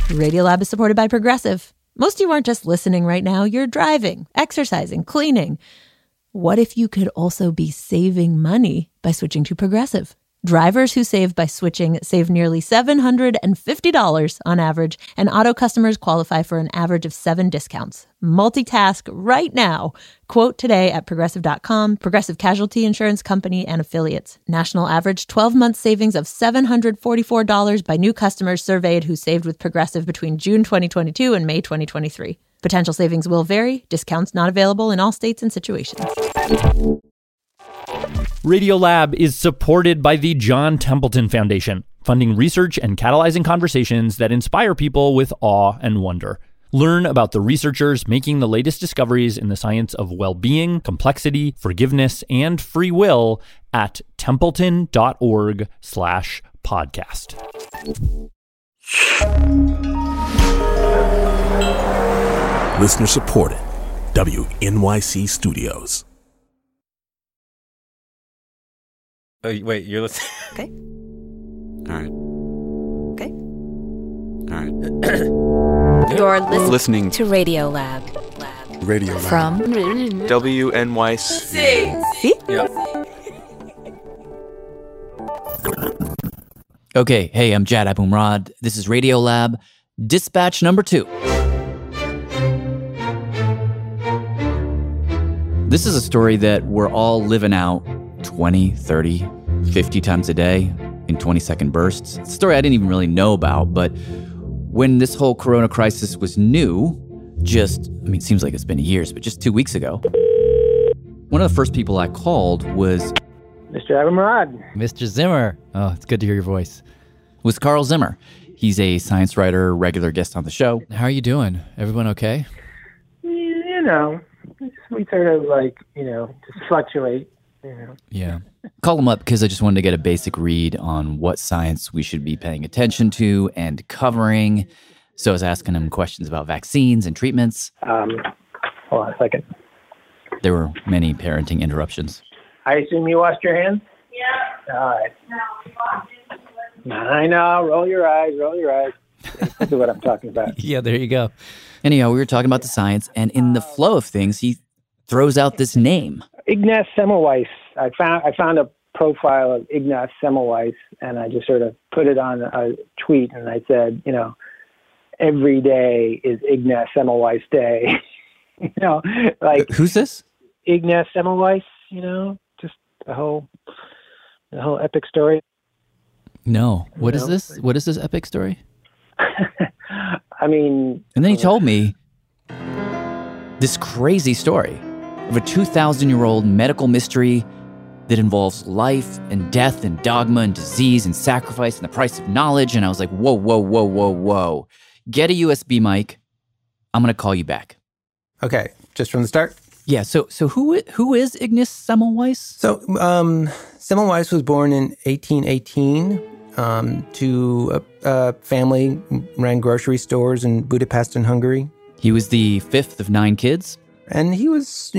Radiolab is supported by Progressive. Most of you aren't just listening right now. You're driving, exercising, cleaning. What if you could also be saving money by switching to Progressive? Drivers who save by switching save nearly $750 on average, and auto customers qualify for an average of 7 discounts. Multitask right now. Quote today at Progressive.com. Progressive Casualty Insurance Company and Affiliates. National average 12-month savings of $744 by new customers surveyed who saved with Progressive between June 2022 and May 2023. Potential savings will vary. Discounts not available in all states and situations. Radiolab is supported by the John Templeton Foundation, funding research and catalyzing conversations that inspire people with awe and wonder. Learn about the researchers making the latest discoveries in the science of well-being, complexity, forgiveness, and free will at templeton.org/podcast. Listener supported. WNYC Studios. Oh, wait, you're listening? Okay. All right. Okay. All right. You're listening to Radiolab. Radio From WNYC. See? Yep. Okay, hey, I'm Jad Abumrad. This is Radiolab, dispatch number 2. This is a story that we're all living out 20, 30, 50 times a day in 20-second bursts. It's a story I didn't even really know about, but when this whole corona crisis was new, it seems like it's been years, but just 2 weeks ago, one of the first people I called was Mr. Abumrad. Mr. Zimmer. Oh, it's good to hear your voice. Was Carl Zimmer. He's a science writer, regular guest on the show. How are you doing? Everyone okay? You know, we sort of just fluctuate, Yeah. Call him up because I just wanted to get a basic read on what science we should be paying attention to and covering. So I was asking him questions about vaccines and treatments. Hold on a second. There were many parenting interruptions. I assume you washed your hands? Yeah. All right. I know. Roll your eyes. This is what I'm talking about. Yeah, there you go. Anyhow, we were talking about the science, and in the flow of things, he throws out this name. Ignaz Semmelweis. I found a profile of Ignaz Semmelweis, and I just sort of put it on a tweet, and I said, every day is Ignaz Semmelweis Day. Who's this? Ignaz Semmelweis, just the whole epic story. No. What is this? What is this epic story? And then he told me this crazy story of a 2,000-year-old medical mystery that involves life and death and dogma and disease and sacrifice and the price of knowledge. And I was like, whoa. Get a USB mic. I'm going to call you back. Okay, just from the start? Yeah, so who is Ignaz Semmelweis? So Semmelweis was born in 1818 to a family who ran grocery stores in Budapest in Hungary. He was the 5th of 9 kids? And he was,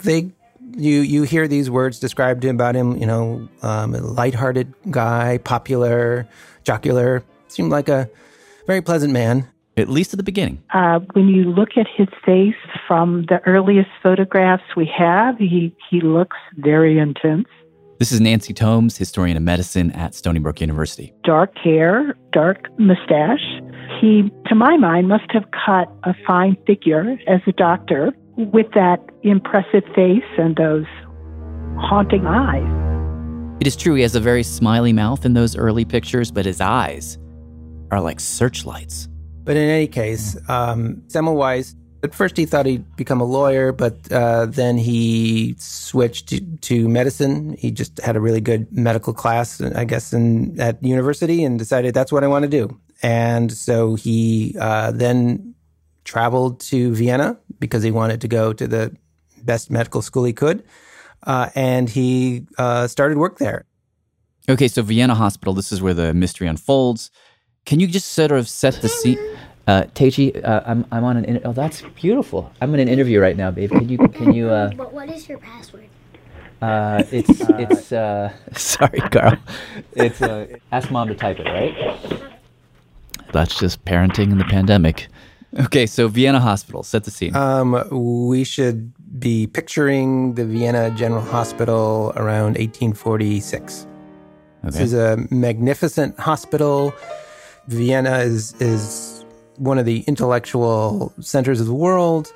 you hear these words described about him, a lighthearted guy, popular, jocular, seemed like a very pleasant man. At least at the beginning. When you look at his face from the earliest photographs we have, he looks very intense. This is Nancy Tomes, historian of medicine at Stony Brook University. Dark hair, dark mustache. He, to my mind, must have cut a fine figure as a doctor with that impressive face and those haunting eyes. It is true, he has a very smiley mouth in those early pictures, but his eyes are like searchlights. But in any case, Semmelweis, at first he thought he'd become a lawyer, but then he switched to medicine. He just had a really good medical class, I guess, at university and decided that's what I want to do. And so he then traveled to Vienna because he wanted to go to the best medical school he could. And he started work there. Okay, so Vienna Hospital, this is where the mystery unfolds. Can you just sort of set the scene? Teichi, I'm on an oh, that's beautiful. I'm in an interview right now, babe. Can you But what is your password? It's sorry, Carl. It's ask mom to type it, right? that's just parenting in the pandemic. Okay, so Vienna Hospital, set the scene. We should be picturing the Vienna General Hospital around 1846. Okay. This is a magnificent hospital. Vienna is one of the intellectual centers of the world.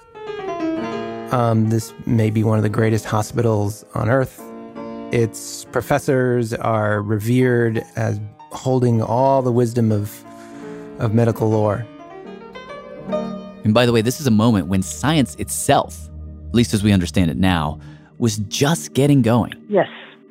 This may be one of the greatest hospitals on earth. Its professors are revered as holding all the wisdom of medical lore. And by the way, this is a moment when science itself, at least as we understand it now, was just getting going. Yes.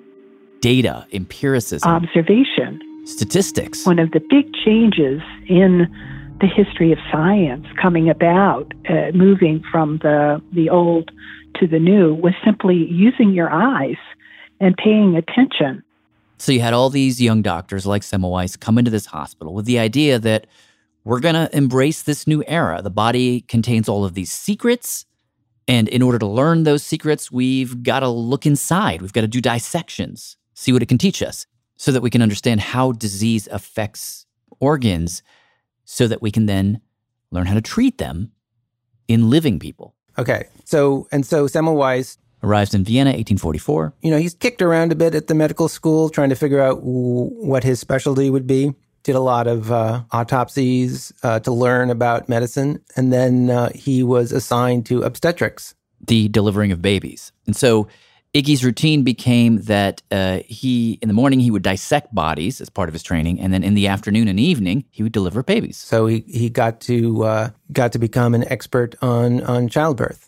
Data, empiricism. Observation. Statistics. One of the big changes in the history of science coming about, moving from the old to the new, was simply using your eyes and paying attention. So you had all these young doctors like Semmelweis come into this hospital with the idea that we're going to embrace this new era. The body contains all of these secrets, and in order to learn those secrets, we've got to look inside. We've got to do dissections, see what it can teach us, so that we can understand how disease affects organs, so that we can then learn how to treat them in living people. Okay, so Semmelweis arrives in Vienna, 1844. He's kicked around a bit at the medical school, trying to figure out what his specialty would be. Did a lot of autopsies to learn about medicine. And then he was assigned to obstetrics. The delivering of babies. And so Iggy's routine became that in the morning, he would dissect bodies as part of his training. And then in the afternoon and evening, he would deliver babies. So he got to become an expert on childbirth.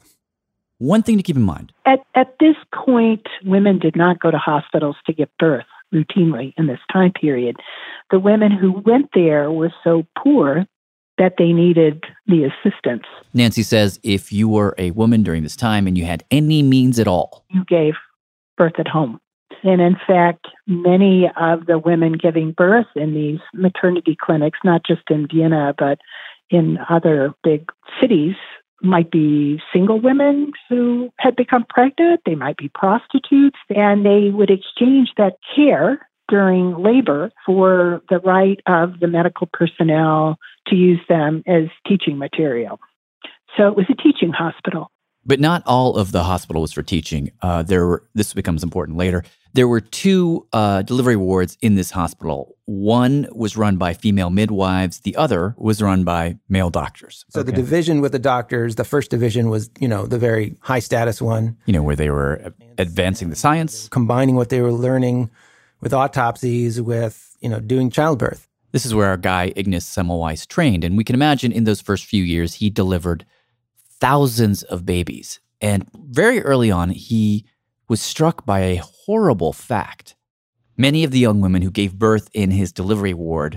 One thing to keep in mind. At this point, women did not go to hospitals to give birth routinely in this time period. The women who went there were so poor that they needed the assistance. Nancy says if you were a woman during this time and you had any means at all, you gave birth at home. And in fact, many of the women giving birth in these maternity clinics, not just in Vienna, but in other big cities, might be single women who had become pregnant. They might be prostitutes, and they would exchange that care during labor for the right of the medical personnel to use them as teaching material. So it was a teaching hospital. But not all of the hospital was for teaching. This becomes important later. There were two delivery wards in this hospital. One was run by female midwives. The other was run by male doctors. So the division with the doctors, the first division was, the very high status one. Where they were advancing the science. Combining what they were learning with autopsies, with, doing childbirth. This is where our guy, Ignaz Semmelweis, trained. And we can imagine in those first few years, he delivered thousands of babies. And very early on, he was struck by a horrible fact. Many of the young women who gave birth in his delivery ward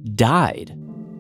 died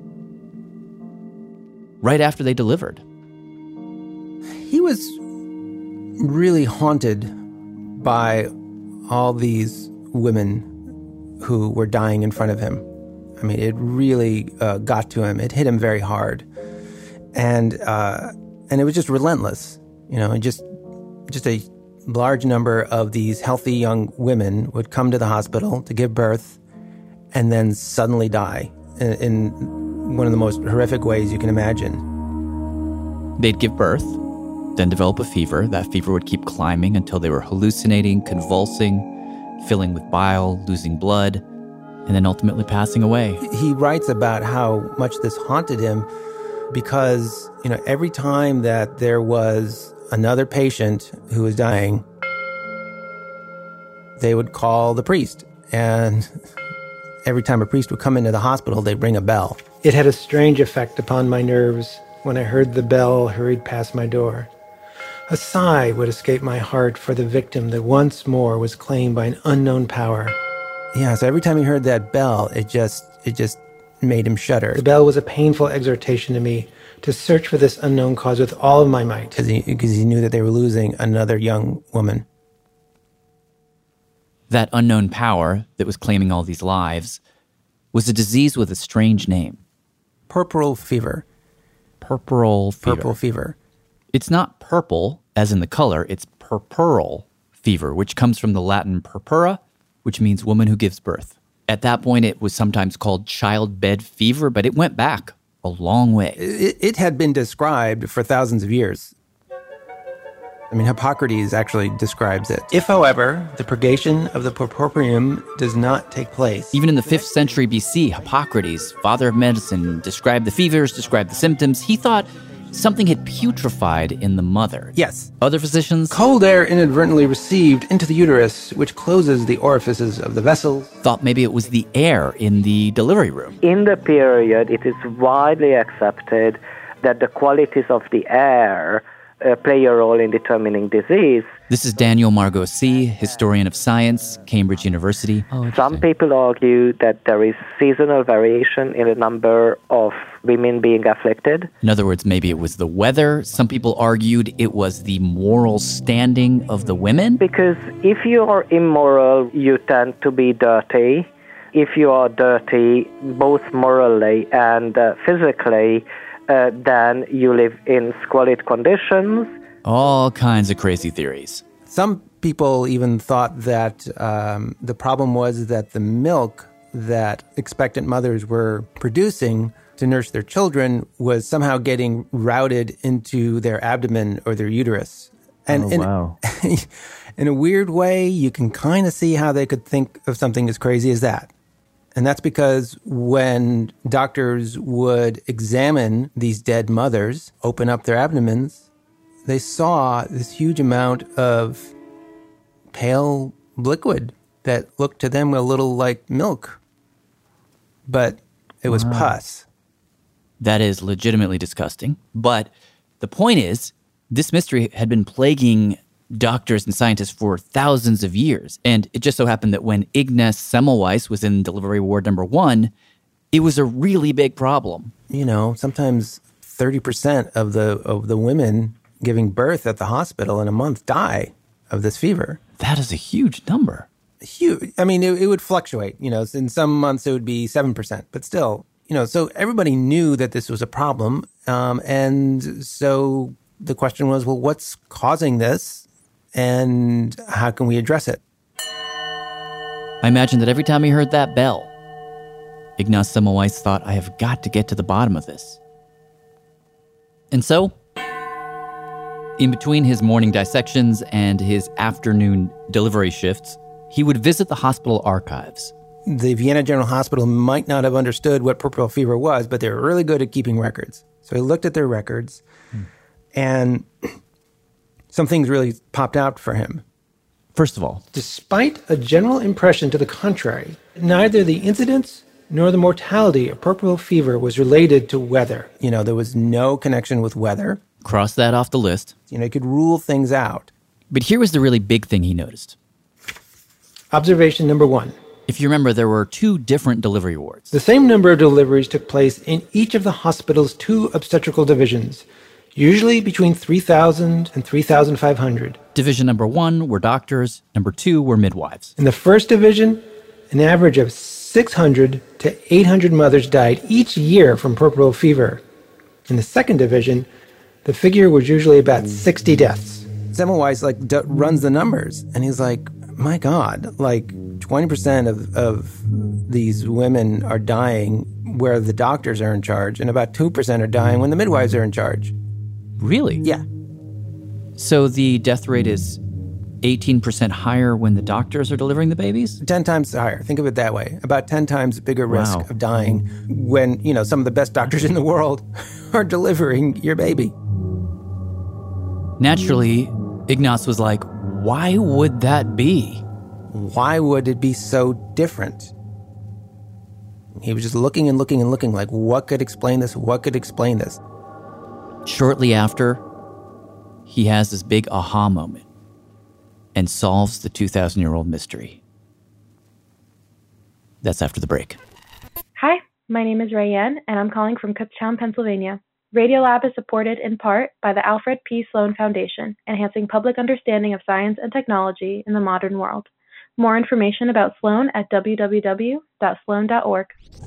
right after they delivered. He was really haunted by all these women who were dying in front of him. I mean, it really got to him. It hit him very hard. And it was just relentless, and just a large number of these healthy young women would come to the hospital to give birth and then suddenly die in one of the most horrific ways you can imagine. They'd give birth, then develop a fever. That fever would keep climbing until they were hallucinating, convulsing, filling with bile, losing blood, and then ultimately passing away. He writes about how much this haunted him because, every time that there was another patient who was dying, they would call the priest. And every time a priest would come into the hospital, they'd ring a bell. It had a strange effect upon my nerves when I heard the bell hurried past my door. A sigh would escape my heart for the victim that once more was claimed by an unknown power. Yeah, so every time he heard that bell, it just made him shudder. The bell was a painful exhortation to me to search for this unknown cause with all of my might. Because he knew that they were losing another young woman. That unknown power that was claiming all these lives was a disease with a strange name. Puerperal fever. Puerperal fever. Purple fever. It's not purple, as in the color, it's purpural fever, which comes from the Latin purpura, which means woman who gives birth. At that point, it was sometimes called childbed fever, but it went back a long way. It had been described for thousands of years. I mean, Hippocrates actually describes it. If, however, the purgation of the purpurium does not take place... Even in the 5th century BC, Hippocrates, father of medicine, described the fevers, described the symptoms. He thought something had putrefied in the mother. Yes. Other physicians... Cold air inadvertently received into the uterus, which closes the orifices of the vessels. Thought maybe it was the air in the delivery room. In the period, it is widely accepted that the qualities of the air play a role in determining disease. This is Daniel Margossi, historian of science, Cambridge University. Some people argue that there is seasonal variation in the number of women being afflicted. In other words, maybe it was the weather. Some people argued it was the moral standing of the women. Because if you are immoral, you tend to be dirty. If you are dirty, both morally and physically, then you live in squalid conditions. All kinds of crazy theories. Some people even thought that the problem was that the milk that expectant mothers were producing to nurse their children was somehow getting routed into their abdomen or their uterus. And wow. In a weird way, you can kind of see how they could think of something as crazy as that. And that's because when doctors would examine these dead mothers, open up their abdomens, they saw this huge amount of pale liquid that looked to them a little like milk. But it was pus. That is legitimately disgusting. But the point is, this mystery had been plaguing doctors and scientists for thousands of years. And it just so happened that when Ignaz Semmelweis was in delivery ward number 1, it was a really big problem. You know, sometimes 30% of the women giving birth at the hospital in a month die of this fever. That is a huge number. Huge. I mean, it would fluctuate. You know, in some months it would be 7%, but still, you know, so everybody knew that this was a problem. And so the question was, well, what's causing this? And how can we address it? I imagine that every time he heard that bell, Ignaz Semmelweis thought, I have got to get to the bottom of this. And so, in between his morning dissections and his afternoon delivery shifts, he would visit the hospital archives. The Vienna General Hospital might not have understood what puerperal fever was, but they were really good at keeping records. So he looked at their records, and some things really popped out for him. First of all, despite a general impression to the contrary, neither the incidence nor the mortality of puerperal fever was related to weather. You know, there was no connection with weather. Cross that off the list. You know, he could rule things out. But here was the really big thing he noticed. Observation number 1. If you remember, there were 2 different delivery wards. The same number of deliveries took place in each of the hospital's 2 obstetrical divisions, usually between 3,000 and 3,500. Division number 1 were doctors, number 2 were midwives. In the first division, an average of 600 to 800 mothers died each year from puerperal fever. In the second division, the figure was usually about 60 deaths. Semmelweis runs the numbers, and he's like, my God, 20% of these women are dying where the doctors are in charge, and about 2% are dying when the midwives are in charge. Really? Yeah. So the death rate is 18% higher when the doctors are delivering the babies? 10 times higher. Think of it that way. About 10 times bigger risk of dying when, you know, some of the best doctors in the world are delivering your baby. Naturally, Ignaz was like, why would that be? Why would it be so different? He was just looking and looking and looking like, what could explain this? What could explain this? Shortly after, he has this big aha moment and solves the 2,000-year-old mystery. That's after the break. Hi, my name is Rayanne, and I'm calling from Kutztown, Pennsylvania. Radiolab is supported in part by the Alfred P. Sloan Foundation, enhancing public understanding of science and technology in the modern world. More information about Sloan at www.sloan.org.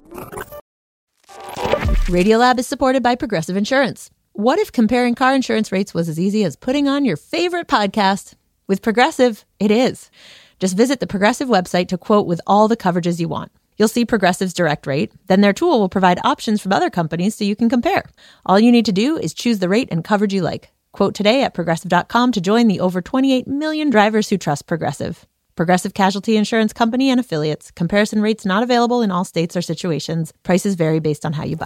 Radiolab is supported by Progressive Insurance. What if comparing car insurance rates was as easy as putting on your favorite podcast? With Progressive, it is. Just visit the Progressive website to quote with all the coverages you want. You'll see Progressive's direct rate. Then their tool will provide options from other companies so you can compare. All you need to do is choose the rate and coverage you like. Quote today at Progressive.com to join the over 28 million drivers who trust Progressive. Progressive Casualty Insurance Company and Affiliates. Comparison rates not available in all states or situations. Prices vary based on how you buy.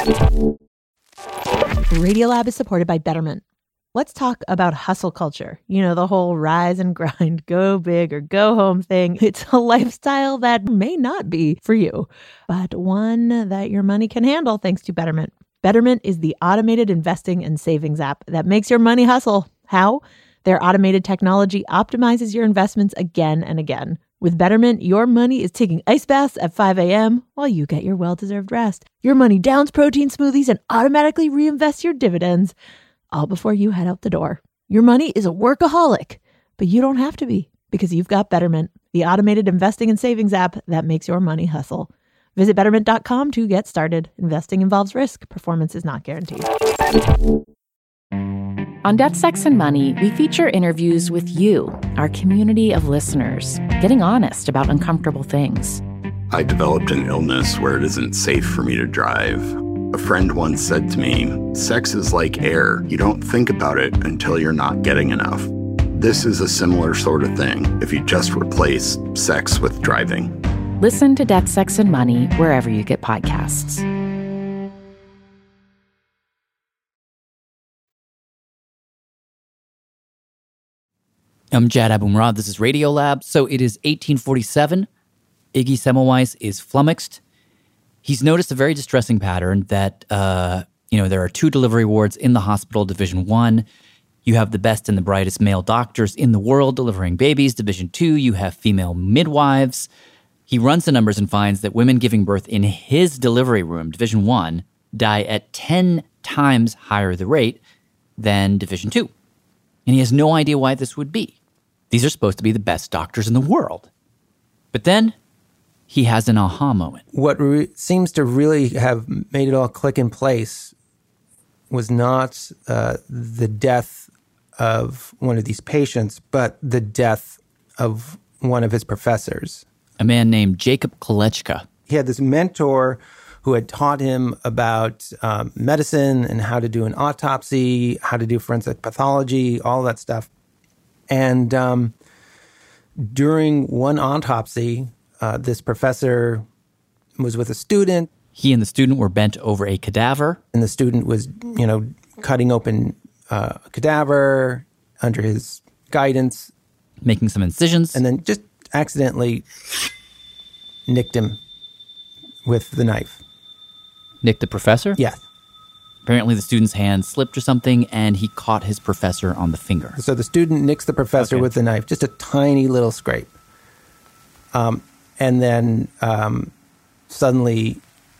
Radiolab is supported by Betterment. Let's talk about hustle culture. You know, the whole rise and grind, go big or go home thing. It's a lifestyle that may not be for you, but one that your money can handle thanks to Betterment. Betterment is the automated investing and savings app that makes your money hustle. How? Their automated technology optimizes your investments again and again. With Betterment, your money is taking ice baths at 5 a.m. while you get your well-deserved rest. Your money downs protein smoothies and automatically reinvests your dividends, all before you head out the door. Your money is a workaholic, but you don't have to be because you've got Betterment, the automated investing and savings app that makes your money hustle. Visit Betterment.com to get started. Investing involves risk. Performance is not guaranteed. On Death, Sex, and Money, we feature interviews with you, our community of listeners, getting honest about uncomfortable things. I developed an illness where it isn't safe for me to drive. A friend once said to me, sex is like air. You don't think about it until you're not getting enough. This is a similar sort of thing if you just replace sex with driving. Listen to Death, Sex, and Money wherever you get podcasts. I'm Jad Abumrad. This is Radiolab. So it is 1847. Iggy Semmelweis is flummoxed. He's noticed a very distressing pattern that, there are 2 delivery wards in the hospital, Division 1. You have the best and the brightest male doctors in the world delivering babies. Division 2, you have female midwives. He runs the numbers and finds that women giving birth in his delivery room, Division 1, die at 10 times higher the rate than Division 2. And he has no idea why this would be. These are supposed to be the best doctors in the world. But then he has an aha moment. What seems to really have made it all click in place was not the death of one of these patients, but the death of one of his professors. A man named Jacob Kolechka. He had this mentor who had taught him about medicine and how to do an autopsy, how to do forensic pathology, all that stuff. And during one autopsy, this professor was with a student. He and the student were bent over a cadaver. And the student was, cutting open a cadaver under his guidance. Making some incisions. And then just accidentally nicked him with the knife. Nicked the professor? Yes. Apparently the student's hand slipped or something, and he caught his professor on the finger. So the student nicks the professor with the knife, just a tiny little scrape. And then suddenly...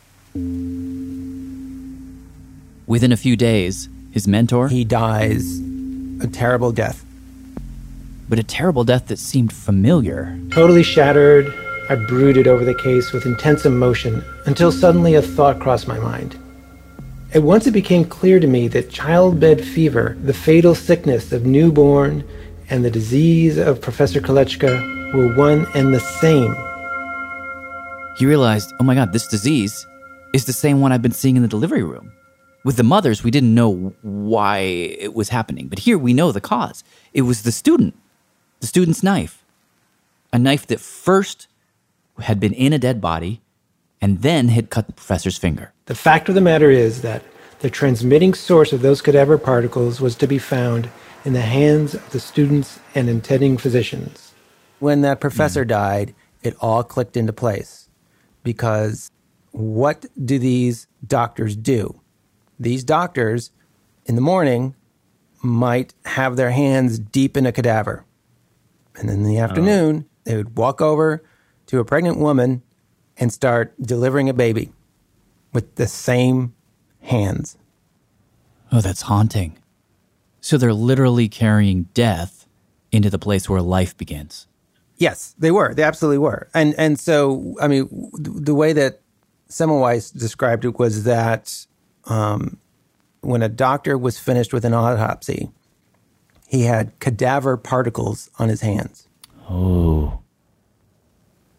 Within a few days, his mentor... He dies a terrible death. But a terrible death that seemed familiar. Totally shattered, I brooded over the case with intense emotion until suddenly a thought crossed my mind. At once it became clear to me that childbed fever, the fatal sickness of newborn, and the disease of Professor Kolechka were one and the same. He realized, oh my God, this disease is the same one I've been seeing in the delivery room. With the mothers, we didn't know why it was happening. But here we know the cause. It was the student's knife. A knife that first had been in a dead body and then had cut the professor's finger. The fact of the matter is that the transmitting source of those cadaver particles was to be found in the hands of the students and attending physicians. When that professor died, it all clicked into place. Because what do these doctors do? These doctors, in the morning, might have their hands deep in a cadaver. And in the afternoon, they would walk over to a pregnant woman and start delivering a baby with the same hands. Oh, that's haunting. So they're literally carrying death into the place where life begins. Yes, they were. They absolutely were. And so, I mean, the way that Semmelweis described it was that when a doctor was finished with an autopsy, he had cadaver particles on his hands. Oh.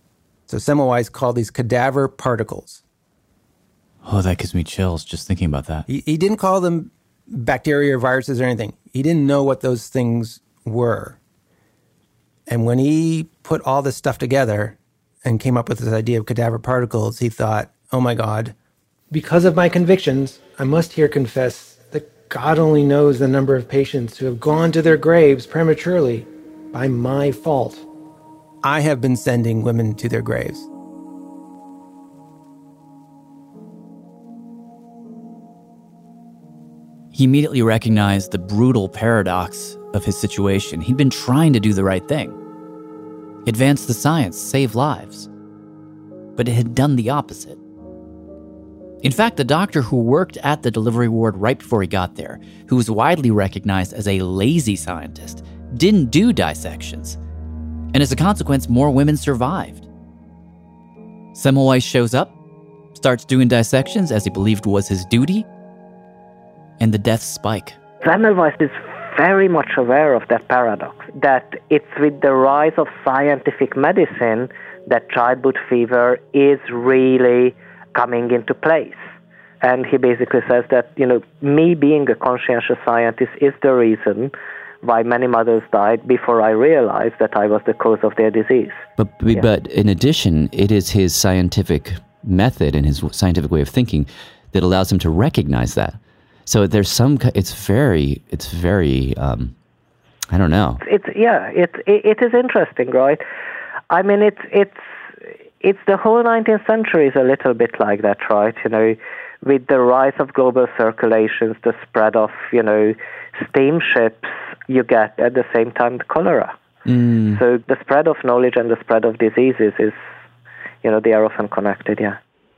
So Semmelweis called these cadaver particles. Oh, that gives me chills just thinking about that. He didn't call them bacteria or viruses or anything. He didn't know what those things were. And when he put all this stuff together and came up with this idea of cadaver particles, he thought, oh my God. Because of my convictions, I must here confess that God only knows the number of patients who have gone to their graves prematurely by my fault. I have been sending women to their graves. He immediately recognized the brutal paradox of his situation. He'd been trying to do the right thing, advance the science, save lives, but it had done the opposite. In fact, the doctor who worked at the delivery ward right before he got there, who was widely recognized as a lazy scientist, didn't do dissections. And as a consequence, more women survived. Semmelweis shows up, starts doing dissections as he believed was his duty, and the deaths spike. Semmelweis is very much aware of that paradox, that it's with the rise of scientific medicine that childbirth fever is really coming into place. And he basically says that, me being a conscientious scientist is the reason why many mothers died before I realized that I was the cause of their disease. But in addition, it is his scientific method and his scientific way of thinking that allows him to recognize that. So there's it's very, I don't know. It is interesting, right? I mean, it's the whole 19th century is a little bit like that, right? With the rise of global circulations, the spread of, steamships, you get at the same time the cholera. So the spread of knowledge and the spread of diseases is, they are often connected, yeah.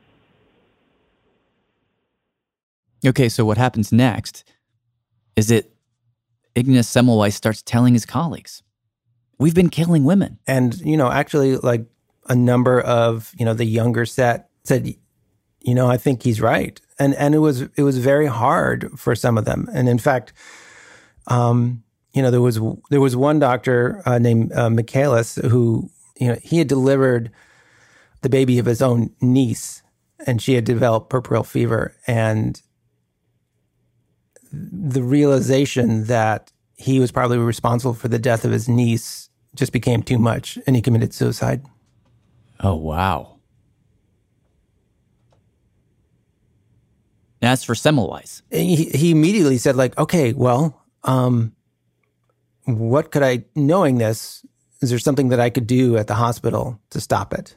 Okay, so what happens next is that Ignaz Semmelweis starts telling his colleagues, we've been killing women. And, actually, like a number of, the younger set said, I think he's right. And it was very hard for some of them. And in fact, there was one doctor named Michaelis who, he had delivered the baby of his own niece, and she had developed puerperal fever. And the realization that he was probably responsible for the death of his niece just became too much, and he committed suicide. Oh, wow. As for Semmelweis, he immediately said, okay, well, what could I, knowing this, is there something that I could do at the hospital to stop it?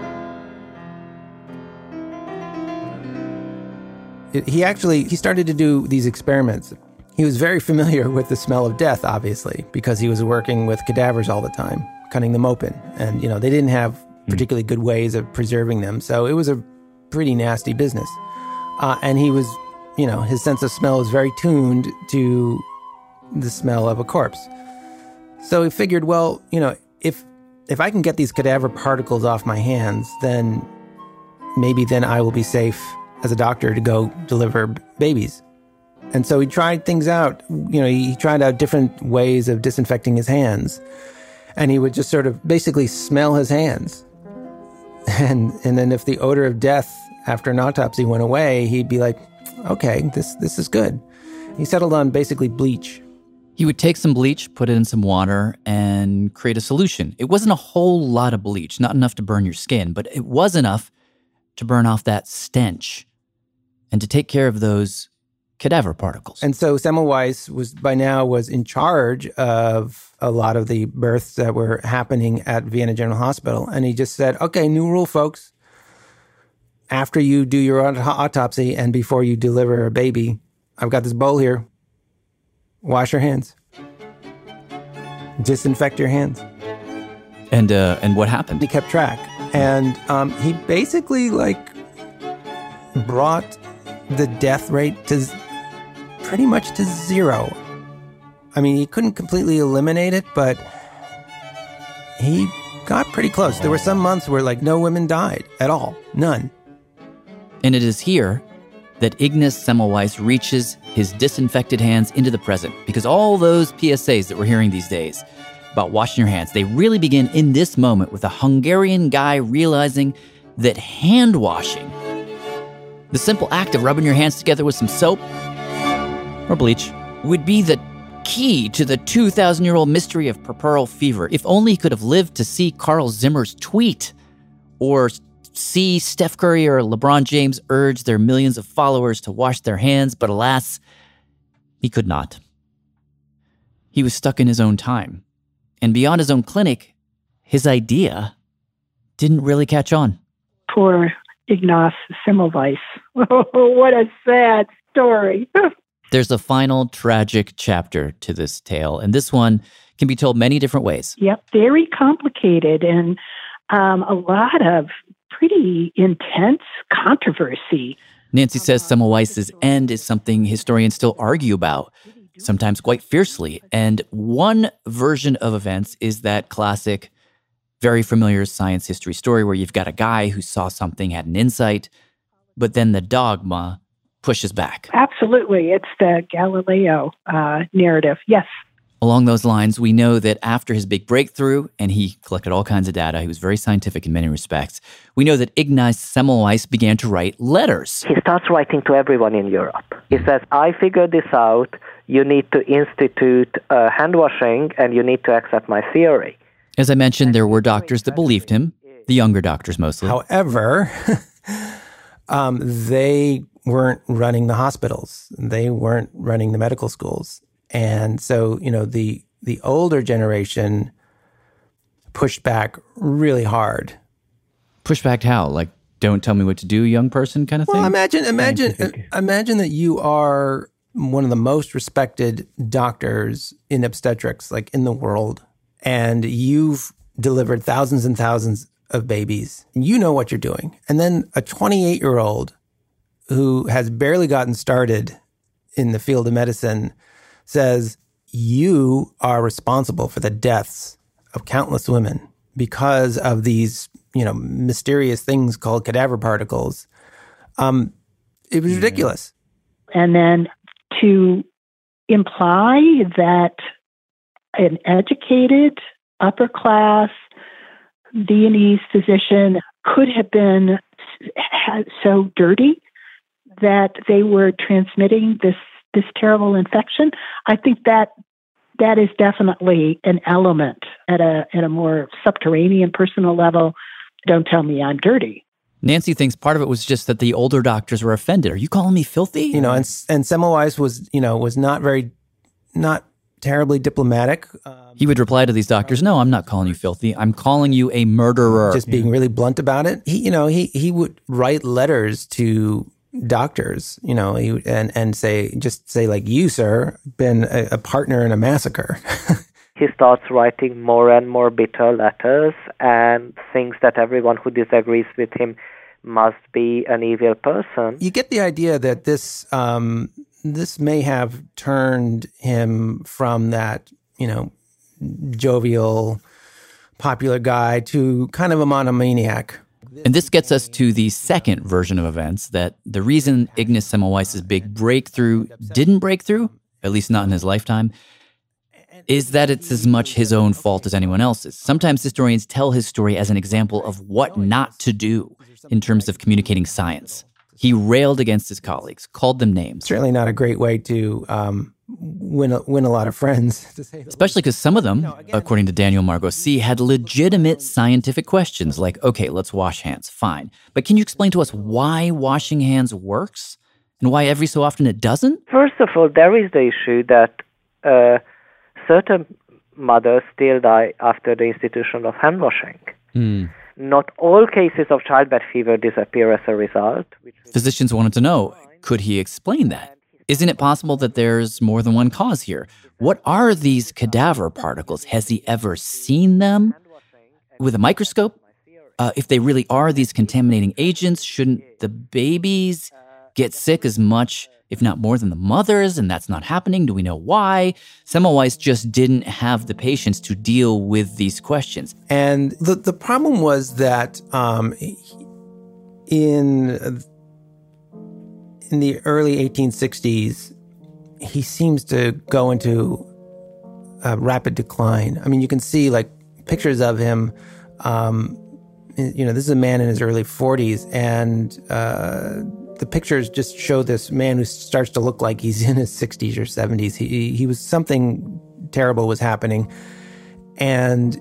He started to do these experiments. He was very familiar with the smell of death, obviously, because he was working with cadavers all the time, cutting them open. And, they didn't have particularly good ways of preserving them. So it was a pretty nasty business. And he was, his sense of smell was very tuned to the smell of a corpse. So he figured, well, if I can get these cadaver particles off my hands, then maybe then I will be safe as a doctor to go deliver babies. And so he tried things out. He tried out different ways of disinfecting his hands. And he would just sort of basically smell his hands. And then if the odor of death after an autopsy went away, he'd be like, okay, this is good. He settled on basically bleach. He would take some bleach, put it in some water, and create a solution. It wasn't a whole lot of bleach, not enough to burn your skin, but it was enough to burn off that stench and to take care of those cadaver particles. And so Semmelweis was in charge of a lot of the births that were happening at Vienna General Hospital. And he just said, okay, new rule, folks. After you do your autopsy and before you deliver a baby, I've got this bowl here. Wash your hands. Disinfect your hands. And what happened? He kept track. And he basically brought the death rate to pretty much to zero. I mean, he couldn't completely eliminate it, but he got pretty close. There were some months where no women died at all. None. And it is here that Ignaz Semmelweis reaches his disinfected hands into the present, because all those PSAs that we're hearing these days, about washing your hands. They really begin in this moment with a Hungarian guy realizing that hand washing, the simple act of rubbing your hands together with some soap or bleach, would be the key to the 2,000-year-old mystery of puerperal fever. If only he could have lived to see Carl Zimmer's tweet or see Steph Curry or LeBron James urge their millions of followers to wash their hands, but alas, he could not. He was stuck in his own time. And beyond his own clinic, his idea didn't really catch on. Poor Ignaz Semmelweis. Oh, what a sad story. There's a final tragic chapter to this tale, and this one can be told many different ways. Yep, very complicated and a lot of pretty intense controversy. Nancy says Semmelweis's end is something historians still argue about, sometimes quite fiercely. And one version of events is that classic, very familiar science history story where you've got a guy who saw something, had an insight, but then the dogma pushes back. Absolutely. It's the Galileo narrative. Yes. Along those lines, we know that after his big breakthrough, and he collected all kinds of data, he was very scientific in many respects, we know that Ignaz Semmelweis began to write letters. He starts writing to everyone in Europe. He says, I figured this out. You need to institute hand washing, and you need to accept my theory. As I mentioned, there were doctors that believed him, the younger doctors mostly. However, they weren't running the hospitals. They weren't running the medical schools. And so, the older generation pushed back really hard. Pushed back how? Like, don't tell me what to do, young person kind of thing? Well, imagine that you are one of the most respected doctors in obstetrics, like in the world, and you've delivered thousands and thousands of babies. You know what you're doing. And then a 28-year-old who has barely gotten started in the field of medicine says, you are responsible for the deaths of countless women because of these, mysterious things called cadaver particles. It was ridiculous. And then to imply that an educated, upper-class Viennese physician could have been so dirty that they were transmitting this terrible infection, I think that is definitely an element at a more subterranean personal level. Don't tell me I'm dirty. Nancy thinks part of it was just that the older doctors were offended. Are you calling me filthy? And Semmelweis was not terribly diplomatic. He would reply to these doctors, no, I'm not calling you filthy. I'm calling you a murderer. Just being really blunt about it. He would write letters to doctors, and say like, you, sir, been a partner in a massacre. He starts writing more and more bitter letters and thinks that everyone who disagrees with him must be an evil person. You get the idea that this may have turned him from that, jovial, popular guy to kind of a monomaniac. And this gets us to the second version of events, that the reason Ignaz Semmelweis's big breakthrough didn't break through, at least not in his lifetime, is that it's as much his own fault as anyone else's. Sometimes historians tell his story as an example of what not to do in terms of communicating science. He railed against his colleagues, called them names. Certainly not a great way to win a lot of friends. Especially because some of them, according to Daniel Margossi, had legitimate scientific questions like, okay, let's wash hands, fine. But can you explain to us why washing hands works and why every so often it doesn't? First of all, there is the issue that certain mothers still die after the institution of hand washing. Not all cases of childbed fever disappear as a result. Physicians wanted to know, could he explain that? Isn't it possible that there's more than one cause here? What are these cadaver particles? Has he ever seen them with a microscope? If they really are these contaminating agents, shouldn't the babies get sick as much, if not more, than the mothers? And that's not happening. Do we know why? Semmelweis just didn't have the patience to deal with these questions. And the problem was that in the early 1860s, he seems to go into rapid decline. I mean, you can see like pictures of him. This is a man in his early 40s, and the pictures just show this man who starts to look like he's in his 60s or 70s. He was, something terrible was happening, and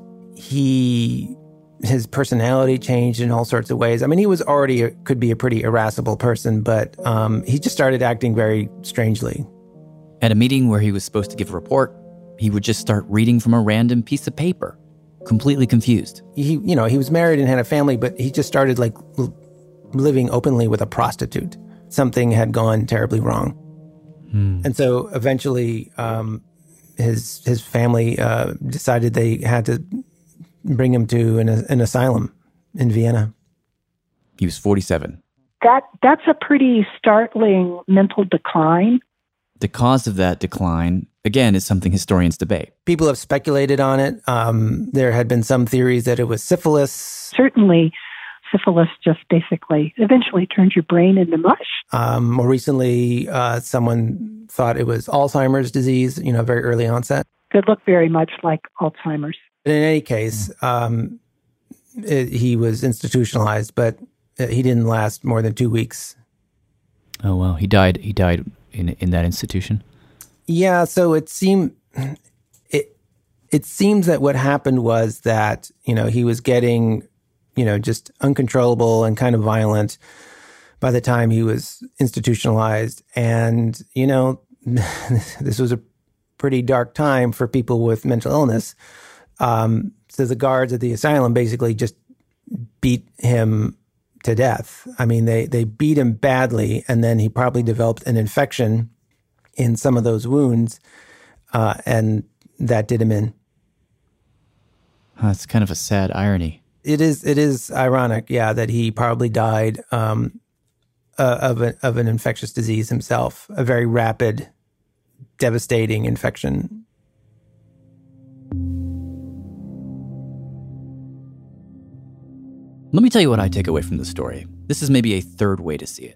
his personality changed in all sorts of ways. I mean, he was already could be a pretty irascible person, but he just started acting very strangely. At a meeting where he was supposed to give a report, he would just start reading from a random piece of paper, completely confused. He was married and had a family, but he just started like living openly with a prostitute. Something had gone terribly wrong. And so eventually his family decided they had to bring him to an asylum in Vienna. He was 47. That's a pretty startling mental decline. The cause of that decline, again, is something historians debate. People have speculated on it. There had been some theories that it was syphilis. Certainly, syphilis just basically eventually turns your brain into mush. More recently, someone thought it was Alzheimer's disease, very early onset. Could look very much like Alzheimer's. But in any case, he was institutionalized, but he didn't last more than 2 weeks. Oh, wow. He died in that institution? Yeah, so it seems that what happened was that, he was getting, just uncontrollable and kind of violent by the time he was institutionalized. And, this was a pretty dark time for people with mental illness. So the guards at the asylum basically just beat him to death. I mean, they beat him badly, and then he probably developed an infection in some of those wounds, and that did him in. It's kind of a sad irony. It is ironic, yeah, that he probably died of an infectious disease himself, a very rapid, devastating infection. Let me tell you what I take away from the story. This is maybe a third way to see it.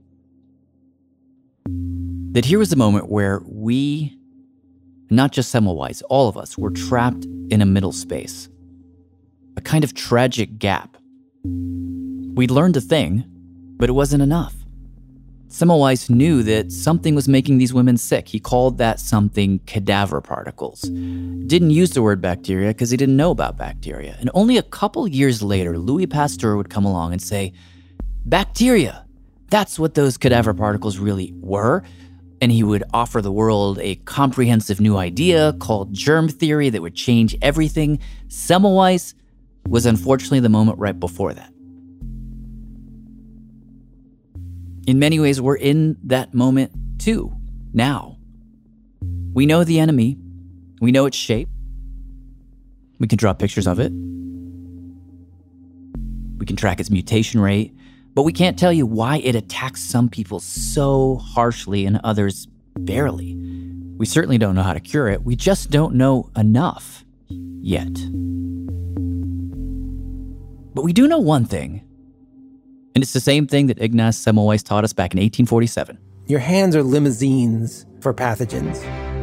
That here was the moment where we, not just Semmelweis, all of us, were trapped in a middle space. A kind of tragic gap. We'd learned a thing, but it wasn't enough. Semmelweis knew that something was making these women sick. He called that something cadaver particles. Didn't use the word bacteria because he didn't know about bacteria. And only a couple years later, Louis Pasteur would come along and say, bacteria, that's what those cadaver particles really were. And he would offer the world a comprehensive new idea called germ theory that would change everything. Semmelweis was unfortunately the moment right before that. In many ways, we're in that moment too, now. We know the enemy. We know its shape. We can draw pictures of it. We can track its mutation rate, but we can't tell you why it attacks some people so harshly and others barely. We certainly don't know how to cure it. We just don't know enough yet. But we do know one thing. And it's the same thing that Ignaz Semmelweis taught us back in 1847. Your hands are limousines for pathogens.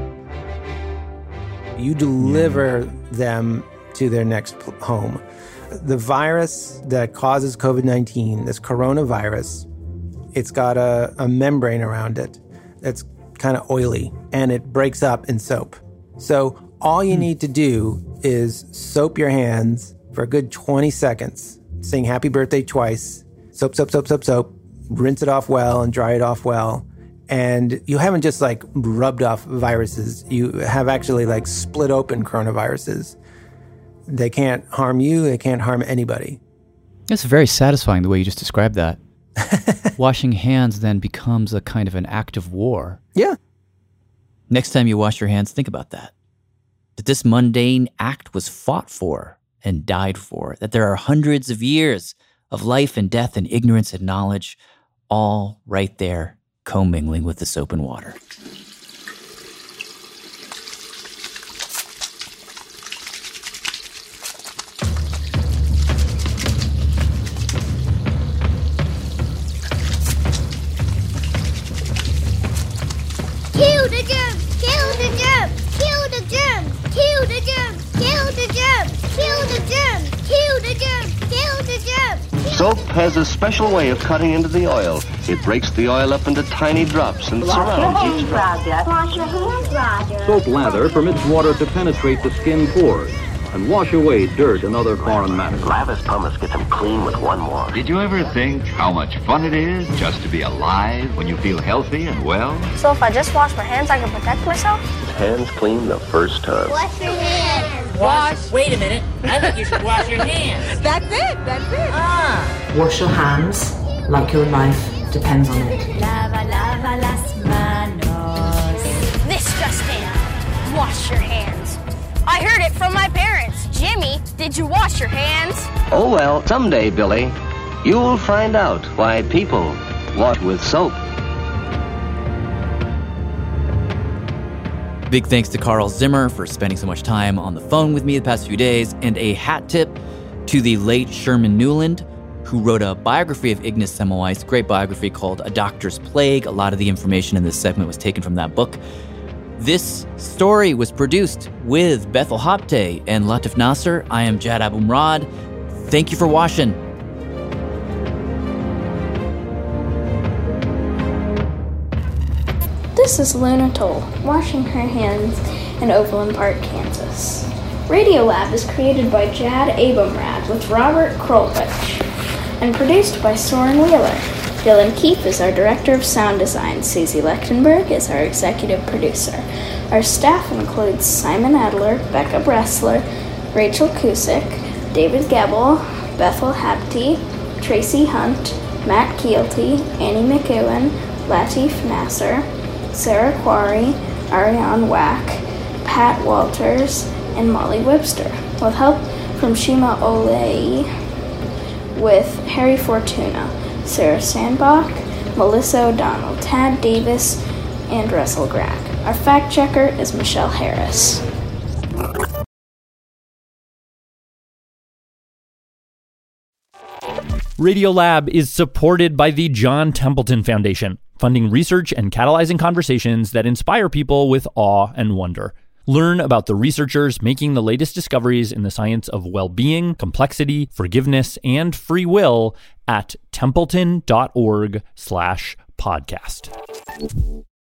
You deliver them to their next home. The virus that causes COVID-19, this coronavirus, it's got a membrane around it that's kind of oily, and it breaks up in soap. So all you need to do is soap your hands for a good 20 seconds, sing happy birthday twice, soap, soap, soap, soap, soap, rinse it off well and dry it off well. And you haven't just like rubbed off viruses. You have actually like split open coronaviruses. They can't harm you. They can't harm anybody. It's very satisfying the way you just described that. Washing hands then becomes a kind of an act of war. Yeah. Next time you wash your hands, think about that. That this mundane act was fought for and died for. That there are hundreds of years of life and death and ignorance and knowledge, all right there, commingling with the soap and water. Kill the germs! Kill the germs! Kill the germs! Soap has a special way of cutting into the oil. It breaks the oil up into tiny drops and surrounds each drop. Wash your hands, Roger. Soap lather permits water to penetrate the skin pores and wash away dirt and other foreign matter. Lavis pumice gets them clean with one wash. Did you ever think how much fun it is just to be alive when you feel healthy and well? So if I just wash my hands, I can protect myself? Hands clean the first time. Wash your hands. Wash. Wait a minute. I think you should wash your hands. That's it. Wash your hands like your life depends on it. Lava las manos. This just in. Wash your hands. I heard it from my parents. Jimmy, did you wash your hands? Oh, well, someday, Billy, you'll find out why people wash with soap. Big thanks to Carl Zimmer for spending so much time on the phone with me the past few days, and a hat tip to the late Sherman Newland, who wrote a biography of Ignaz Semmelweis, great biography called A Doctor's Plague. A lot of the information in this segment was taken from that book. This story was produced with Bethel Hopte and Latif Nasser. I am Jad Abumrad. Thank you for watching. This is Luna Toll, washing her hands in Overland Park, Kansas. Radiolab is created by Jad Abumrad with Robert Krulwich and produced by Soren Wheeler. Dylan Keefe is our director of sound design. Susie Lechtenberg is our executive producer. Our staff includes Simon Adler, Becca Bressler, Rachel Cusick, David Gebel, Bethel Hapti, Tracy Hunt, Matt Keelty, Annie McEwen, Latif Nasser, Sarah Quarry, Ariane Wack, Pat Walters, and Molly Webster, with help from Shima Olei, with Harry Fortuna, Sarah Sandbach, Melissa O'Donnell, Tad Davis, and Russell Grack. Our fact checker is Michelle Harris. Radiolab is supported by the John Templeton Foundation, funding research and catalyzing conversations that inspire people with awe and wonder. Learn about the researchers making the latest discoveries in the science of well-being, complexity, forgiveness, and free will at templeton.org/podcast.